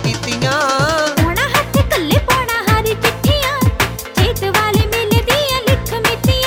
ਕੀਤੀਆਂ। ਪਾਉਣਾ ਹੱਥ ਕੱਲੇ ਪਾਉਣਾ ਹਰ ਚਿੱਠੀਆਂ, ਜੇਤ ਵਾਲੇ ਮੇਲੇ ਦੀਆਂ ਲਿਖ ਮਿੱਤੀਆਂ।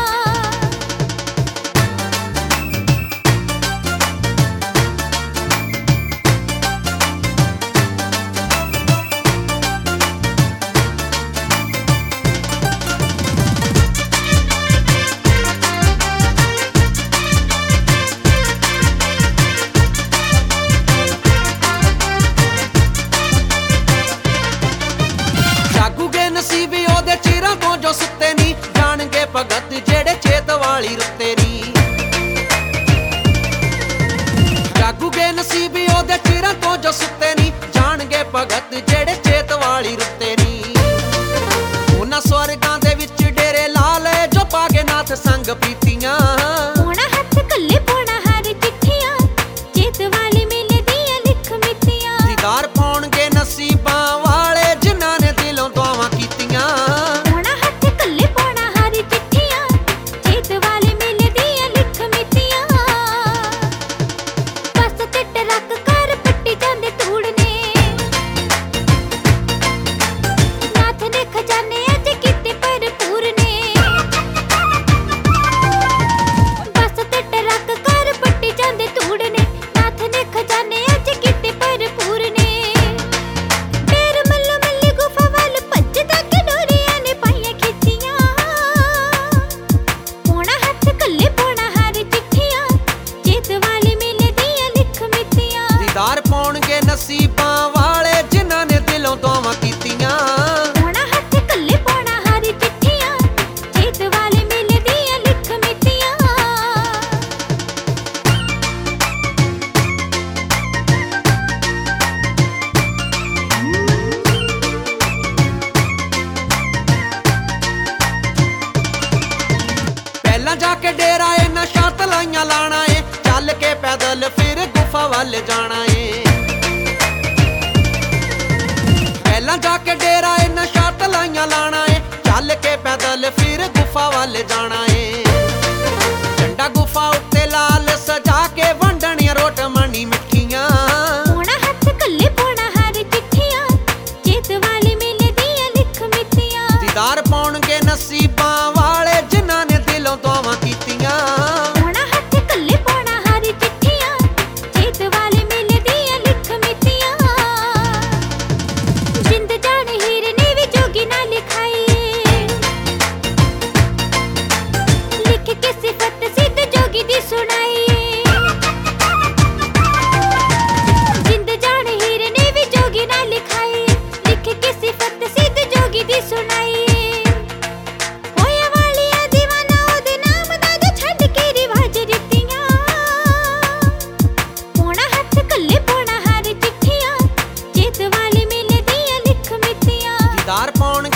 ਜਾਗੂਗੇ ਨਸੀਬ ਉਹਦੇ ਚਿਰਾਂ ਤੋਂ ਜੋ ਸੁੱਤੇ ਨੀ, ਜਾਣਗੇ ਭਗਤ ਜਿਹੜੇ ਚੇਤ ਵਾਲੀ ਰੁੱਤੇ ਨੀ। ਜਾਗੂਗੇ ਨਸੀਬ ਉਹਦੇ ਚਿਰਾਂ ਤੋਂ ਜੋ ਸੁੱਤੇ ਨੀ, ਜਾਣਗੇ ਭਗਤ ਜਿਹੜੇ ਚੇਤ ਵਾਲੀ ਰੁੱਤੇ ਨੀ। ਉਹਨਾਂ ਸਵਰਗਾਂ ਦੇ ਵਿੱਚ ਡੇਰੇ ਲਾ ਲਏ ਜੋ ਪਾਗੇ ਨਾਥ ਸੰਗ ਪੀਤੀਆਂ। ਪਾਉਣਾ ਹੱਥ ਕੱਲੇ ਪਾਉਣਾ ਹਰ ਚਿੱਠੀਆਂ, ਜੇਤ ਵਾਲੇ ਮੇਲੇ ਦੀਆਂ ਲਿਖ ਮਿੱਤੀਆਂ। ਦੀਦਾਰ ਪਾਉਣਗੇ ਨਸੀਬਾਂ ਵਾਲੇ ਜਿਨ੍ਹਾਂ ਨੇ ਦਿਲੋਂ ਦੁਆਵਾਂ ਕੀਤੀਆਂ। ਪਾਉਣਾ ਹੱਥ ਕੱਲੇ ਪਾਉਣਾ ਹਰ ਚਿੱਠੀਆਂ, ਜੇਤ ਵਾਲੇ ਮੇਲੇ ਦੀਆਂ ਲਿਖ ਮਿੱਤੀਆਂ। ਬੱਸ ਤੇ ਟਰੱਕ ਕਰ ਪੱਟੀ ਜਾਂਦੇ ਧੂੜਨੇ, ਨਾਥ ਨੇ ਖਜ਼ਾਨੇ ਅੱਜ ਕੀਤੇ ਭਰਪੂਰ ਨੇ। ਬੱਸ ਤੇ ਟਰੱਕ ਕਰ ਪੱਟੀ ਜਾਂਦੇ ਧੂੜਨੇ, ਨਾਥ ਨੇ ਖਜ਼ਾਨੇ ਅੱਜ ਕੀਤੇ ਭਰਪੂਰ ਨੇ। ਫੇਰ ਮੱਲੋ ਮੱਲੀ ਗੁਫਾ ਵੱਲ ਭੱਜਦਾ ਕਿਡੋਰੀਆਂ ਨੇ ਪਾਈਆਂ ਖਿੱਚੀਆਂ। ਪਾਉਣਾ ਹੱਥ ਕੱਲੇ ਪਾਉਣਾ ਹਰ ਚਿੱਠੀਆਂ, ਜੇਤ ਵਾਲੇ ਮੇਲੇ ਦੀਆਂ ਲਿਖ ਮਿੱਤੀਆਂ। ਦੀਦਾਰ ਪਾਉਣਗੇ ਨਸੀਬਾਂ ਵਾਲੇ ਜਿਨ੍ਹਾਂ ਨੇ ਦਿਲੋਂ ਦੁਆਵਾਂ ਕੀਤੀਆਂ। ਪਾਉਣਾ ਹੱਥ ਕੱਲੇ ਪਾਉਣਾ ਹਰ ਚਿੱਠੀਆਂ, ਜੇਤ ਵਾਲੇ ਮੇਲੇ ਦੀਆਂ ਲਿਖ ਮਿੱਤੀਆਂ। ਪਹਿਲਾਂ ਜਾ ਕੇ ਡੇਰਾ ਏ ਨਸ਼ਾ ਤਲਾਈਆਂ ਲਾਣਾ ਏ, ਚੱਲ ਕੇ ਪੈਦਲ ਫਿਰ ਗੁਫਾ ਵੱਲ ਜਾਣਾ ਏ। ਪਹਿਲਾਂ ਜਾ ਕੇ ਡੇਰਾ ਏ ਨਸ਼ਾ ਤਲਾਈਆਂ ਲਾਣਾ ਏ, ਚੱਲ ਕੇ ਪੈਦਲ ਫਿਰ ਗੁਫਾ ਵੱਲ ਜਾਣਾ ਏ। ਝੰਡਾ ਗੁਫਾ ਉੱਤੇ ਲਾਲ ਸਜਾ ਕੇ ਵੰਡਣੀਆਂ ਰੋਟ ਮਣੀ ਮਿੱਠੀਆਂ। ਪਾਉਣਾ ਹੱਥ ਕੱਲੇ ਪਾਉਣਾ ਹਰ ਚਿੱਠੀਆਂ, ਜੇਤ ਵਾਲੇ ਮੇਲੇ ਦੀਆਂ ਲਿਖ ਮਿੱਤੀਆਂ। ਦੀਦਾਰ ਪਾਉਣਗੇ ਨਸੀਬਾਂ ਵਾਲੇ ਜਿਨ੍ਹਾਂ ਨੇ ਦਿਲੋਂ ਦੁਆਵਾਂ ਕੀਤੀਆਂ। ਪਾਉਣਾ ਹੱਥ ਕੱਲੇ ਪਾਉਣਾ ਹਰ ਚਿੱਠੀਆਂ, ਜੇਤ ਵਾਲੇ ਮੇਲੇ ਦੀਆਂ ਲਿਖ ਮਿੱਤੀਆਂ। ਜਿੰਦ ਜਾਣ ਹੀਰ ਨੇ ਵੀ ਜੋਗੀ ਨਾ ਲਿਖਾਈ, ਲਿਖ ਕੇ ਸਿਫਤ ਸਿੱਧ ਜੋਗੀ ਦੀ ਸੁਣਾਈ। ਜਿੰਦ ਜਾਣ ਹੀਰ ਨੇ ਵੀ ਜੋਗੀ ਨਾ ਲਿਖਾਈ, ਲਿਖ ਕੇ ਸਿਫਤ ਸਿੱਧ ਜੋਗੀ ਦੀ ਸੁਣਾਈ। ਹੋਇਆ ਵਾਲੀਆ ਦੀਵਾਨਾ ਉਹਦੇ ਨਾਮ ਦਾ ਜੋ ਛੱਡ ਕੇ ਰਿਵਾਜ ਰੀਤੀਆਂ। ਪਾਉਣਾ ਹੱਥ ਕੱਲੇ ਪਾਉਣਾ ਹਰ ਚਿੱਠੀਆਂ, ਜੇਤ ਵਾਲੇ ਮੇਲੇ ਦੀਆਂ ਲਿਖ ਮਿੱਤੀਆਂ। ਦੀਦਾਰ ਪਾਉਣਗੇ